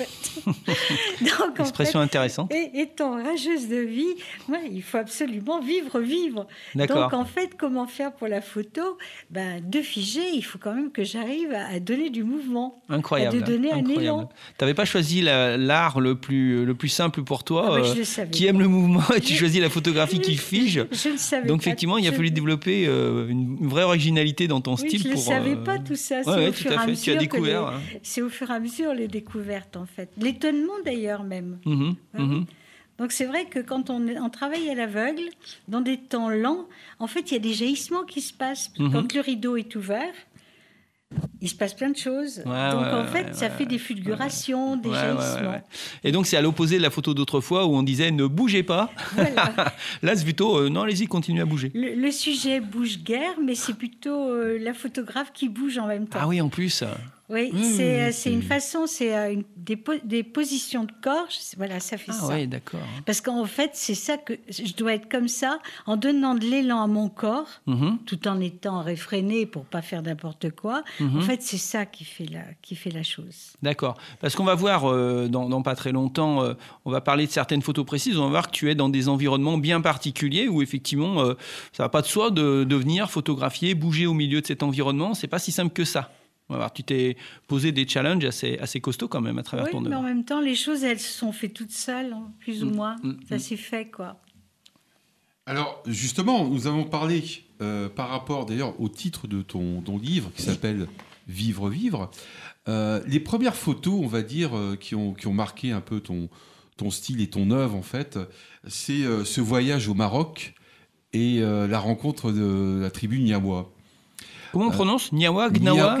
Donc, expression intéressante. Étant rageuse de vie, il faut absolument vivre. D'accord. Donc en fait, comment faire pour la photo ? De figer, il faut quand même que j'arrive à donner du mouvement. Incroyable. À donner un élan. Tu n'avais pas choisi l'art le plus simple pour toi, je le savais qui aime le mouvement, et tu choisis la photographie qui fige. Je le savais. Donc effectivement, il a fallu développer une vraie originalité dans ton style. Je ne savais pas tout ça. Tout à fait. Tu as découvert. C'est au fur et à mesure les découvertes, en fait. L'étonnement, d'ailleurs, même. Donc, c'est vrai que quand on travaille à l'aveugle, dans des temps lents, en fait, il y a des jaillissements qui se passent. Quand le rideau est ouvert, il se passe plein de choses. Ça fait des fulgurations, des jaillissements. Et donc, c'est à l'opposé de la photo d'autrefois où on disait « ne bougez pas voilà. ». Là, c'est plutôt « non, allez-y, continuez à bouger ». Le sujet bouge guère, mais c'est plutôt la photographe qui bouge en même temps. Ah oui, en plus. Oui, c'est une façon, c'est des positions de corps. Voilà, ça fait ça. Ah oui, d'accord. Parce qu'en fait, c'est ça que je dois être comme ça, en donnant de l'élan à mon corps, tout en étant réfréné pour pas faire n'importe quoi. En fait, c'est ça qui fait la chose. D'accord. Parce qu'on va voir dans pas très longtemps, on va parler de certaines photos précises. On va voir que tu es dans des environnements bien particuliers où effectivement, ça va pas de soi de venir photographier, bouger au milieu de cet environnement. C'est pas si simple que ça. Alors, tu t'es posé des challenges assez costauds quand même à travers ton œuvre. Oui, mais en même temps, les choses, elles se sont faites toutes seules, hein, plus ou moins. Ça s'est fait, quoi. Alors, justement, nous avons parlé par rapport, d'ailleurs, au titre de ton livre qui s'appelle « Vivre, vivre ». Les premières photos, on va dire, qui ont marqué un peu ton style et ton œuvre, en fait, c'est ce voyage au Maroc et la rencontre de la tribu Gnawa. Comment on prononce ? Gnawa, Gnawa,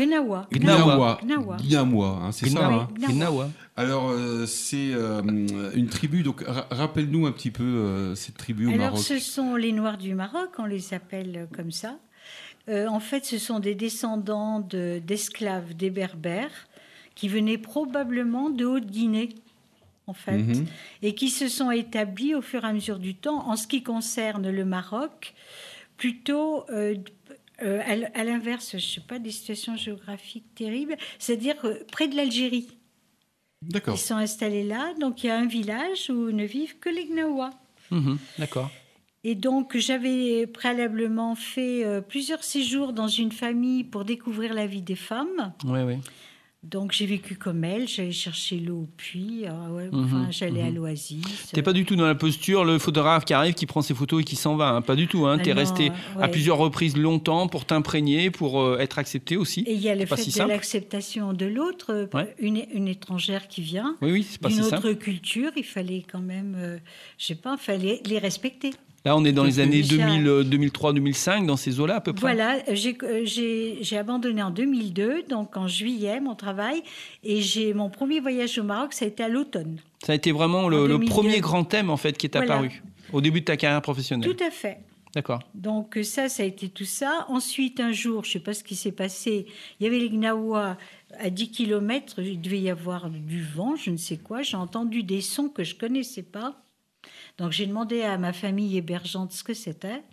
hein, c'est ça. Hein. Gnawa. Alors, c'est une tribu. Donc, rappelle-nous un petit peu cette tribu au Maroc. Alors, ce sont les Noirs du Maroc, on les appelle comme ça. En fait, ce sont des descendants d'esclaves des Berbères qui venaient probablement de Haute-Guinée, en fait, et qui se sont établis au fur et à mesure du temps. En ce qui concerne le Maroc, plutôt... à l'inverse, je ne sais pas, des situations géographiques terribles, c'est-à-dire près de l'Algérie. D'accord. Ils sont installés là, donc il y a un village où ne vivent que les Gnawa. D'accord. Et donc, j'avais préalablement fait plusieurs séjours dans une famille pour découvrir la vie des femmes. Oui. Donc, j'ai vécu comme elle, j'allais chercher l'eau au puits, j'allais à l'oasis. Tu n'es pas du tout dans la posture, le photographe qui arrive, qui prend ses photos et qui s'en va, hein. Pas du tout. Hein. Tu es resté à plusieurs reprises longtemps pour t'imprégner, pour être accepté aussi. Et il y a le fait de l'acceptation de l'autre, une étrangère qui vient, c'est pas d'une si autre simple. Culture, il fallait quand même, fallait les respecter. Là, on est dans les années 2003-2005, dans ces eaux-là à peu près. Voilà, j'ai abandonné en 2002, donc en juillet, mon travail. Et mon premier voyage au Maroc, ça a été à l'automne. Ça a été vraiment le premier grand thème, en fait, qui est apparu au début de ta carrière professionnelle. Tout à fait. D'accord. Donc ça a été tout ça. Ensuite, un jour, je ne sais pas ce qui s'est passé, il y avait les Gnawa à 10 km, il devait y avoir du vent, je ne sais quoi. J'ai entendu des sons que je ne connaissais pas. Donc, j'ai demandé à ma famille hébergeante ce que c'était.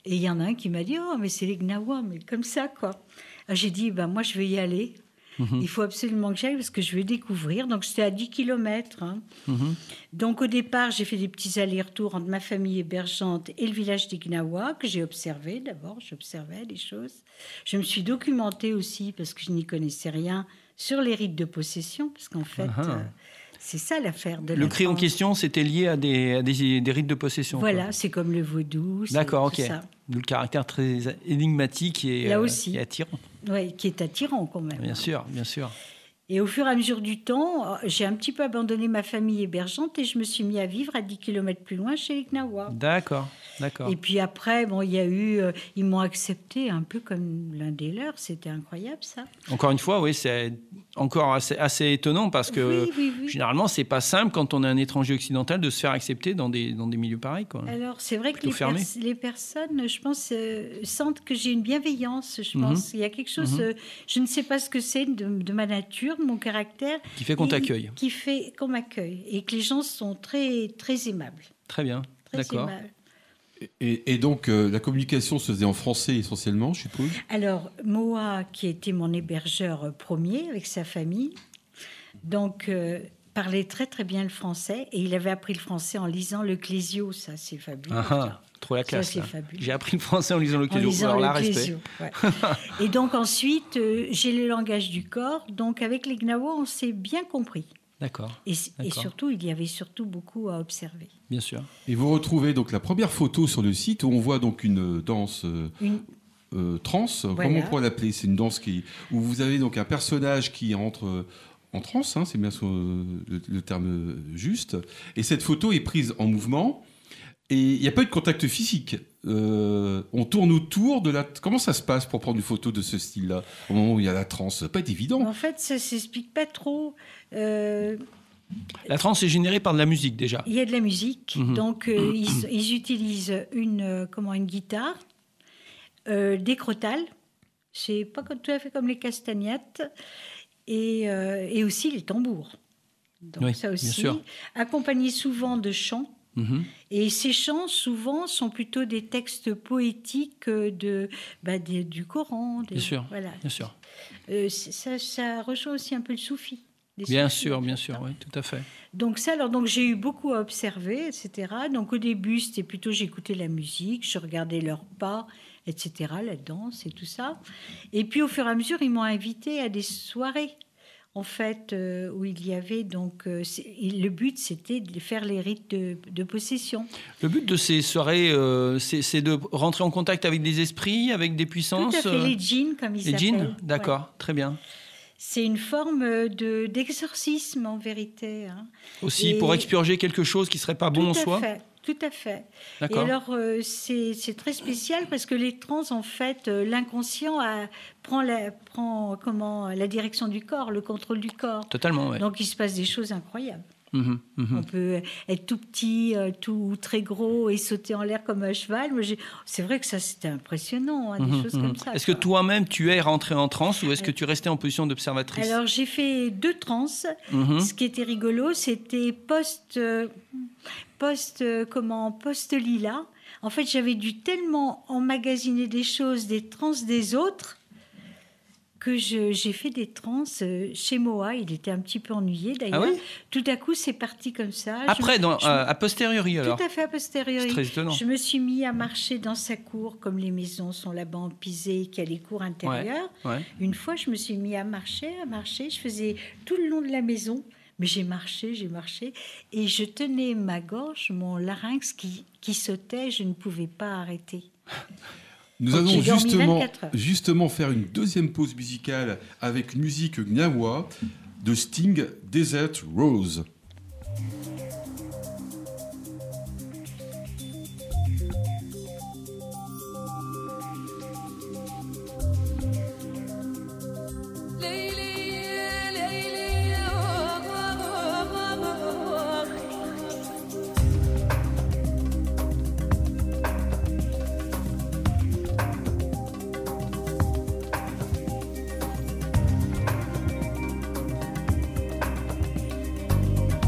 Et il y en a un qui m'a dit, oh, mais c'est les Gnawa, mais comme ça, quoi. Alors, j'ai dit, moi, je vais y aller. Il faut absolument que j'aille parce que je veux découvrir. Donc, c'était à 10 km. Donc, au départ, j'ai fait des petits allers-retours entre ma famille hébergeante et le village des Gnawa, que j'ai observé d'abord. J'observais les choses. Je me suis documentée aussi parce que je n'y connaissais rien sur les rites de possession, parce qu'en fait, c'est ça l'affaire de Le la cri en transe. question, c'était lié à des rites de possession. Voilà, quoi. c'est comme le vaudou. c'est D'accord, tout ok. ça. D'où le caractère très énigmatique et, Là aussi. et attirant. Ouais, qui est attirant quand même. Bien sûr, bien sûr. Et au fur et à mesure du temps, j'ai un petit peu abandonné ma famille hébergeante et je me suis mis à vivre à 10 km plus loin chez les Gnawa. D'accord. Et puis après, il y a eu, ils m'ont accepté un peu comme l'un des leurs. C'était incroyable, ça. Encore une fois, oui, c'est encore assez étonnant parce que Oui. généralement, c'est pas simple quand on est un étranger occidental de se faire accepter dans des milieux pareils, quoi. Alors, c'est vrai que Plutôt fermé. les personnes, je pense, sentent que j'ai une bienveillance, je pense. Il y a quelque chose, je ne sais pas ce que c'est de ma nature, de mon caractère. Qui fait qu'on t'accueille. Qui fait qu'on m'accueille. Et que les gens sont très, très aimables. Très bien, Très d'accord. aimables. Et donc, la communication se faisait en français essentiellement, je suppose. Alors, Moa, qui était mon hébergeur premier avec sa famille, donc parlait très très bien le français et il avait appris le français en lisant le Clésio, ça c'est fabuleux. Trop la classe. Ça, c'est là. fabuleux. J'ai appris le français en lisant le En Clésio. lisant Alors là, le respect. Clésio, ouais. Et donc ensuite, j'ai le langage du corps, donc avec les Gnawa, on s'est bien compris. D'accord, Et D'accord. surtout, il y avait surtout beaucoup à observer. bien sûr. Et vous retrouvez donc la première photo sur le site où on voit donc une danse transe. Voilà. Comment on pourrait l'appeler? C'est une danse où vous avez donc un personnage qui entre en transe, c'est bien le terme juste. Et cette photo est prise en mouvement. Et il n'y a pas eu de contact physique. On tourne autour de la... Comment ça se passe pour prendre une photo de ce style-là au moment où il y a la transe? Ça peut pas être évident. En fait, ça s'explique pas trop. La transe est générée par de la musique déjà. Il y a de la musique, Mhm. donc ils utilisent une guitare, des crotales, c'est pas tout à fait comme les castagnettes, et aussi les tambours. Donc Oui, ça bien aussi, sûr. accompagné souvent de chants. Mhm. Et ces chants, souvent, sont plutôt des textes poétiques du Coran. Bien sûr, Voilà. bien sûr. Ça rejoint aussi un peu le soufi. les Bien soufis, sûr, en bien fait, sûr, hein. oui, tout à fait. Donc j'ai eu beaucoup à observer, etc. Donc au début, c'était plutôt j'écoutais la musique, je regardais leurs pas, etc., la danse et tout ça. Et puis au fur et à mesure, ils m'ont invité à des soirées, en fait, où il y avait donc... le but, c'était de faire les rites de possession. Le but de ces soirées, c'est de rentrer en contact avec des esprits, avec des puissances. Tout à fait, les djinns, comme ils Les s'appellent. djinns, d'accord, Ouais. très bien. C'est une forme d'exorcisme, en vérité. Hein. Aussi Et- pour expurger quelque chose qui serait pas bon en soi. Tout à fait. Et D'accord. alors, c'est très spécial parce que les trans, en fait, l'inconscient prend la direction du corps, le contrôle du corps. Totalement, oui. Donc, il se passe des choses incroyables. Mhm, mhm. On peut être tout petit, tout très gros et sauter en l'air comme un cheval. C'est vrai que ça, c'était impressionnant, hein, des Mhm, choses mhm. comme ça. Est-ce que quoi. toi-même, tu es rentré en transe ou est-ce que tu restais en position d'observatrice? Alors, j'ai fait 2 trans. Mhm. Ce qui était rigolo, c'était post-lila. En fait, j'avais dû tellement emmagasiner des choses, des trans des autres, que j'ai fait des trans chez Moa. Il était un petit peu ennuyé, d'ailleurs. Ah ouais Tout à coup, c'est parti comme ça. Après, a posteriori alors? Tout à fait, a posteriori. C'est très étonnant. Je me suis mis à marcher dans sa cour, comme les maisons sont là-bas en Pisé, qu'il y a les cours intérieures. Ouais. Une fois, je me suis mis à marcher. Je faisais tout le long de la maison. Mais j'ai marché. Et je tenais ma gorge, mon larynx qui sautait. Je ne pouvais pas arrêter. Nous Donc, allons j'ai dormi 24 heures. justement faire une deuxième pause musicale avec une musique gnawa de Sting, Desert Rose. Lady,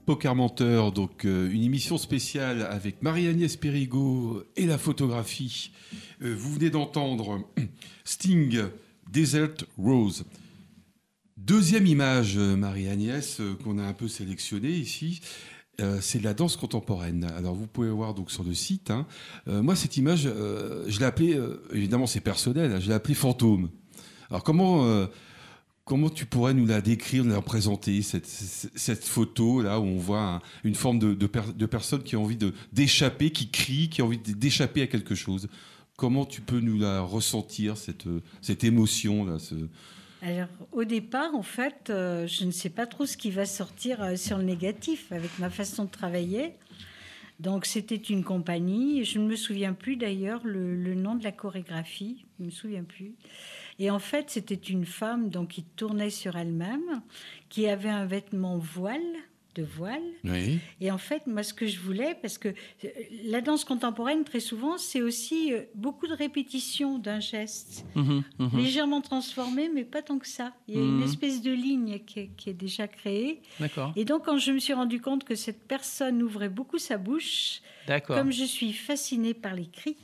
Poker Menteur, donc une émission spéciale avec Marie-Agnès Périgaud et la photographie. Vous venez d'entendre Sting, Desert Rose. Deuxième image, Marie-Agnès, qu'on a un peu sélectionnée ici, c'est de la danse contemporaine. Alors vous pouvez voir donc sur le site. Moi, cette image, je l'ai appelée, évidemment c'est personnel, je l'ai appelée fantôme. Alors comment tu pourrais nous la décrire, nous la présenter, cette photo là où on voit une forme de personne qui a envie d'échapper, qui crie, qui a envie d'échapper à quelque chose. Comment tu peux nous la ressentir, cette émotion là, Alors, au départ, en fait, je ne sais pas trop ce qui va sortir sur le négatif avec ma façon de travailler. Donc, c'était une compagnie. Je ne me souviens plus d'ailleurs le nom de la chorégraphie. Je ne me souviens plus. Et en fait, c'était une femme donc, qui tournait sur elle-même, qui avait un vêtement de voile. Oui. Et en fait, moi, ce que je voulais, parce que la danse contemporaine, très souvent, c'est aussi beaucoup de répétitions d'un geste, légèrement transformé, mais pas tant que ça. Il y a une espèce de ligne qui est déjà créée. D'accord. Et donc, quand je me suis rendu compte que cette personne ouvrait beaucoup sa bouche, comme je suis fascinée par les cris,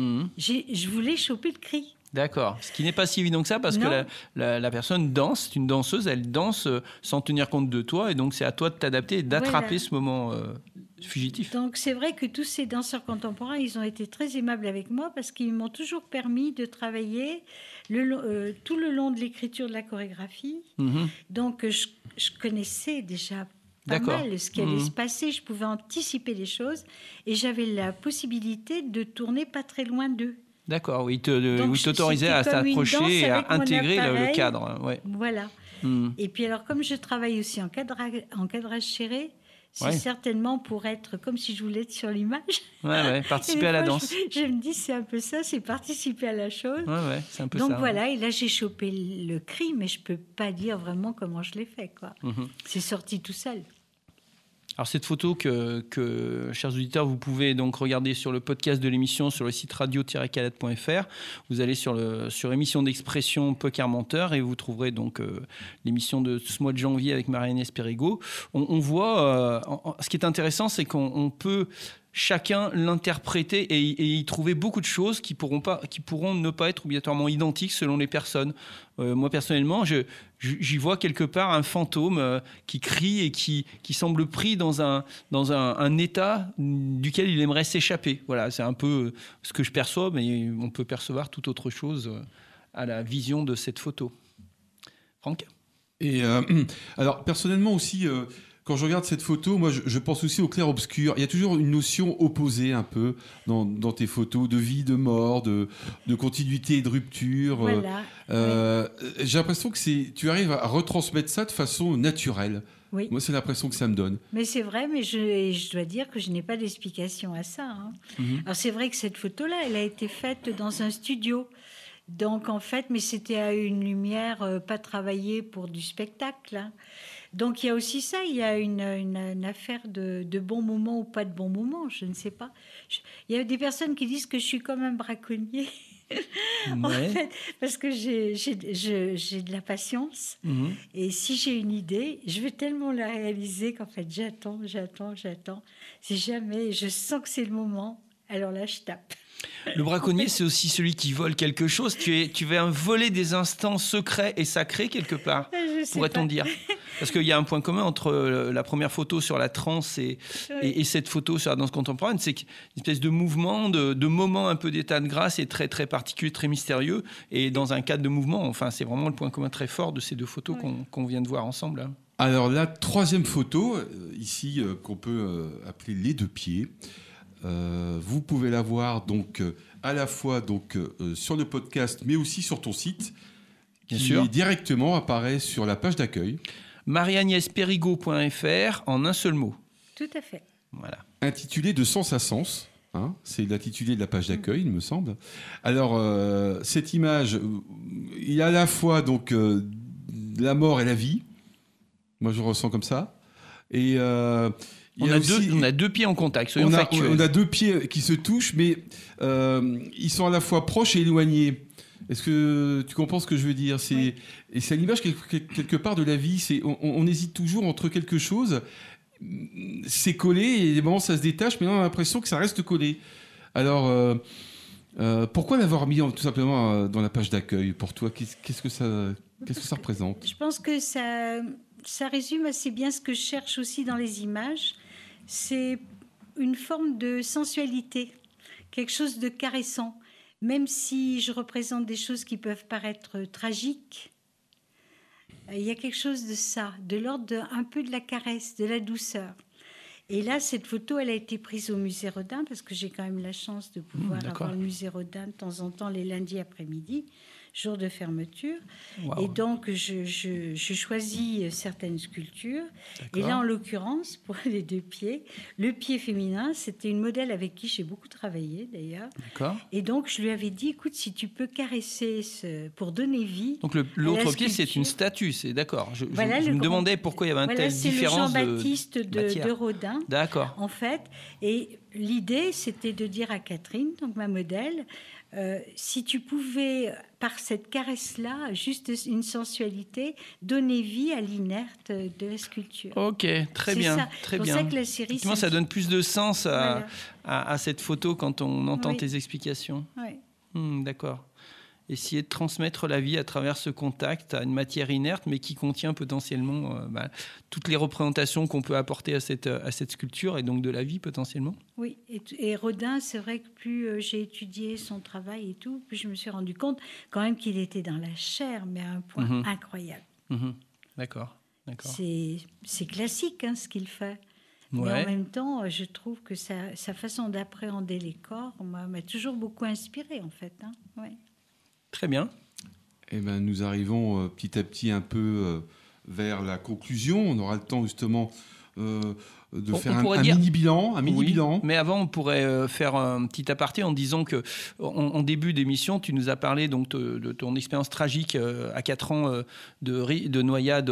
je voulais choper le cri. D'accord. Ce qui n'est pas si évident que ça parce que la personne danse, c'est une danseuse, elle danse sans tenir compte de toi et donc c'est à toi de t'adapter et d'attraper ce moment fugitif. Donc c'est vrai que tous ces danseurs contemporains, ils ont été très aimables avec moi parce qu'ils m'ont toujours permis de travailler tout le long de l'écriture de la chorégraphie. Donc je connaissais déjà pas mal ce qui allait se passer, je pouvais anticiper les choses et j'avais la possibilité de tourner pas très loin d'eux. D'accord, oui, il t'autorisait à s'approcher et à intégrer le cadre. Ouais. Voilà. Et puis alors, comme je travaille aussi en cadrage serré, c'est certainement pour être comme si je voulais être sur l'image. Ouais, participer à la danse. Je me dis, c'est un peu ça, c'est participer à la chose. Ouais, c'est un peu donc ça. Voilà, et là j'ai chopé le cri, mais je peux pas dire vraiment comment je l'ai fait, quoi. C'est sorti tout seul. Alors cette photo que, chers auditeurs, vous pouvez donc regarder sur le podcast de l'émission sur le site radio-calette.fr. Vous allez sur émission d'expression Poker Menteur et vous trouverez donc l'émission de ce mois de janvier avec Marie-Agnès Périgaud. On voit, ce qui est intéressant, c'est qu'on peut chacun l'interpréter et y trouver beaucoup de choses qui pourront ne pas être obligatoirement identiques selon les personnes. Moi, personnellement, j'y vois quelque part un fantôme qui crie et qui semble pris dans un état duquel il aimerait s'échapper. Voilà, c'est un peu ce que je perçois, mais on peut percevoir tout autre chose à la vision de cette photo. Franck ? Et alors, personnellement aussi... Quand je regarde cette photo, moi, je pense aussi au clair-obscur. Il y a toujours une notion opposée un peu dans tes photos, de vie, de mort, de continuité et de rupture. Voilà. J'ai l'impression que tu arrives à retransmettre ça de façon naturelle. Oui. Moi, c'est l'impression que ça me donne. Mais c'est vrai, mais je dois dire que je n'ai pas d'explication à ça. Alors, c'est vrai que cette photo-là, elle a été faite dans un studio. Donc, en fait, mais c'était à une lumière pas travaillée pour du spectacle. Donc, il y a aussi ça. Il y a une affaire de bon moment ou pas de bon moment. Je ne sais pas. Il y a des personnes qui disent que je suis comme un braconnier. En fait, parce que j'ai de la patience. Et si j'ai une idée, je veux tellement la réaliser qu'en fait, j'attends. Si jamais je sens que c'est le moment, alors là, je tape. Le braconnier, c'est aussi celui qui vole quelque chose. Tu vas voler des instants secrets et sacrés quelque part, pourrait-on dire. Parce qu'il y a un point commun entre la première photo sur la transe et cette photo sur la danse contemporaine. C'est une espèce de mouvement, de moment un peu d'état de grâce et très, très particulier, très mystérieux. Et dans un cadre de mouvement, enfin, c'est vraiment le point commun très fort de ces deux photos qu'on vient de voir ensemble. Alors, la troisième photo, ici, qu'on peut appeler les deux pieds. Vous pouvez la voir donc à la fois donc sur le podcast, mais aussi sur ton site, qui directement apparaît sur la page d'accueil. Marie-Agnès-Périgaud.fr en un seul mot. Tout à fait. Voilà. Intitulé De sens à sens. C'est l'intitulé de la page d'accueil, il me semble. Alors, cette image, il y a à la fois donc la mort et la vie. Moi, je ressens comme ça. Et on a deux pieds en contact, soyons factuels. On a deux pieds qui se touchent, mais ils sont à la fois proches et éloignés. Est-ce que tu comprends ce que je veux dire ? Et c'est à l'image quelque part de la vie. On hésite toujours entre quelque chose c'est collé et des moments ça se détache, mais on a l'impression que ça reste collé. Alors, pourquoi l'avoir mis tout simplement dans la page d'accueil pour toi? Qu'est-ce que ça représente? Je pense que ça résume assez bien ce que je cherche aussi dans les images. C'est une forme de sensualité, quelque chose de caressant. Même si je représente des choses qui peuvent paraître tragiques, il y a quelque chose de ça, de l'ordre un peu de la caresse, de la douceur. Et là, cette photo, elle a été prise au musée Rodin, parce que j'ai quand même la chance de pouvoir avoir le musée Rodin de temps en temps les lundis après-midi, jour de fermeture. Wow. Et donc, je choisis certaines sculptures. D'accord. Et là, en l'occurrence, pour les deux pieds, le pied féminin, c'était une modèle avec qui j'ai beaucoup travaillé, d'ailleurs. D'accord. Et donc, je lui avais dit, écoute, si tu peux caresser pour donner vie... Donc, l'autre pied, c'est une statue, c'est d'accord. Je me demandais pourquoi il y avait une telle différence de... c'est le Jean-Baptiste de Rodin. D'accord. En fait. Et l'idée, c'était de dire à Catherine, donc ma modèle... si tu pouvais, par cette caresse-là, juste une sensualité, donner vie à l'inerte de la sculpture. Ok, très bien. C'est pour ça que la série... Effectivement, ça donne plus de sens à cette photo quand on entend tes explications. Oui. D'accord. Essayer de transmettre la vie à travers ce contact à une matière inerte, mais qui contient potentiellement toutes les représentations qu'on peut apporter à cette sculpture, et donc de la vie potentiellement. Oui, et Rodin, c'est vrai que plus j'ai étudié son travail et tout, plus je me suis rendu compte quand même qu'il était dans la chair, mais à un point incroyable. D'accord. C'est classique ce qu'il fait. Ouais. Mais en même temps, je trouve que sa façon d'appréhender les corps m'a toujours beaucoup inspirée, en fait. Ouais. Très bien. Eh ben, nous arrivons petit à petit un peu vers la conclusion. On aura le temps justement de faire un mini-bilan. Bilan. Mais avant, on pourrait faire un petit aparté en disant que, en début d'émission, tu nous as parlé donc de ton expérience tragique à 4 ans de noyade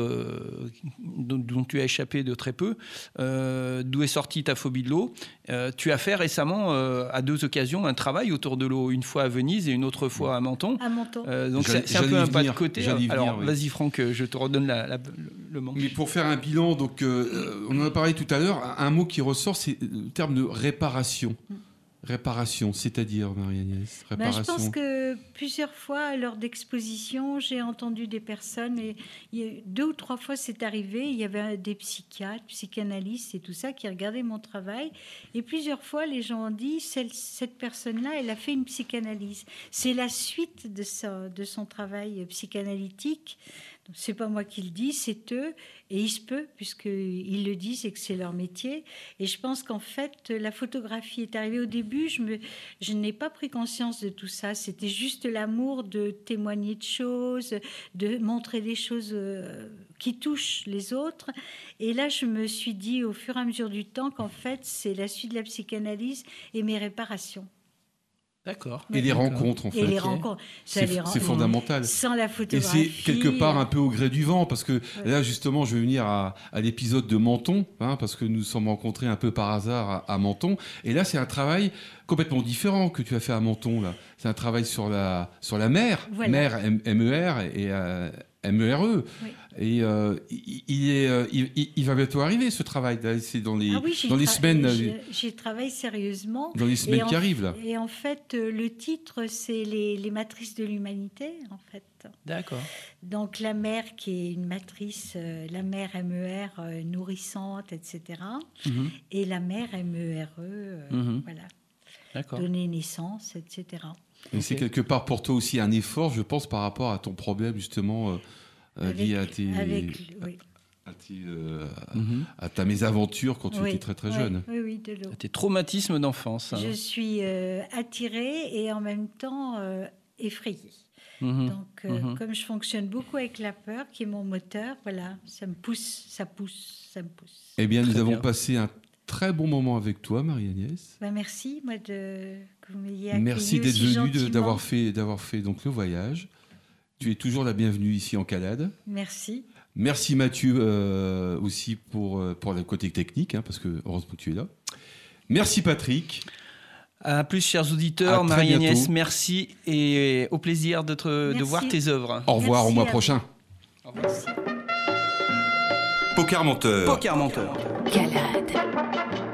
dont tu as échappé de très peu, d'où est sortie ta phobie de l'eau. Tu as fait récemment, à 2 occasions, un travail autour de l'eau, une fois à Venise et une autre fois à Menton. À Menton. Donc c'est un peu un pas de côté. Alors vas-y Franck, je te redonne le manche. Mais pour faire un bilan, donc, on en a parlé tout à l'heure, un mot qui ressort, c'est le terme de réparation. Réparation, c'est-à-dire, Marie-Agnès, réparation. Je pense que plusieurs fois, lors d'expositions, j'ai entendu des personnes, et 2 ou 3 fois c'est arrivé, il y avait des psychiatres, psychanalystes et tout ça qui regardaient mon travail, et plusieurs fois les gens ont dit, cette personne-là, elle a fait une psychanalyse. C'est la suite de son travail psychanalytique. C'est pas moi qui le dis, c'est eux, et il se peut, puisqu'ils le disent et que c'est leur métier. Et je pense qu'en fait, la photographie est arrivée au début, je n'ai pas pris conscience de tout ça. C'était juste l'amour de témoigner de choses, de montrer des choses qui touchent les autres. Et là, je me suis dit, au fur et à mesure du temps, qu'en fait, c'est la suite de la psychanalyse et mes réparations. D'accord. Et les rencontres, en fait. Et les rencontres. C'est fondamental. Sans la photographie. Et c'est quelque part un peu au gré du vent, parce que là, justement, je vais venir à l'épisode de Menton, parce que nous sommes rencontrés un peu par hasard à Menton. Et là, c'est un travail complètement différent que tu as fait à Menton. Là. C'est un travail sur la mer, mer, M-E-R et M-E-R-E. Oui. Et il va bientôt arriver, ce travail. C'est dans les semaines... J'y travaille sérieusement. Dans les semaines qui arrivent, là. Et en fait, le titre, c'est les matrices de l'humanité, en fait. D'accord. Donc, la mer qui est une matrice, la mer M-E-R, nourrissante, etc. Et la mer M-E-R-E, voilà. D'accord. Donner naissance, etc. Et c'est quelque part pour toi aussi un effort, je pense, par rapport à ton problème, justement... lié à ta mésaventure quand tu étais très très jeune. Oui, de l'eau. Tes traumatismes d'enfance. Je suis attirée et en même temps effrayée. Donc, comme je fonctionne beaucoup avec la peur, qui est mon moteur, voilà, ça me pousse. Eh bien, très nous avons bien. Passé un très bon moment avec toi, Marie-Agnès. Merci, moi, que vous m'ayez accueilli. Merci d'être venue, d'avoir fait donc le voyage. Tu es toujours la bienvenue ici en Calade. Merci. Merci Mathieu aussi pour le côté technique, parce que heureusement que tu es là. Merci Patrick. À plus, chers auditeurs. Marie-Agnès, merci et au plaisir de voir tes œuvres. Au revoir, merci au mois prochain. Au revoir. Merci. Poker Menteur. Poker Menteur. Calade.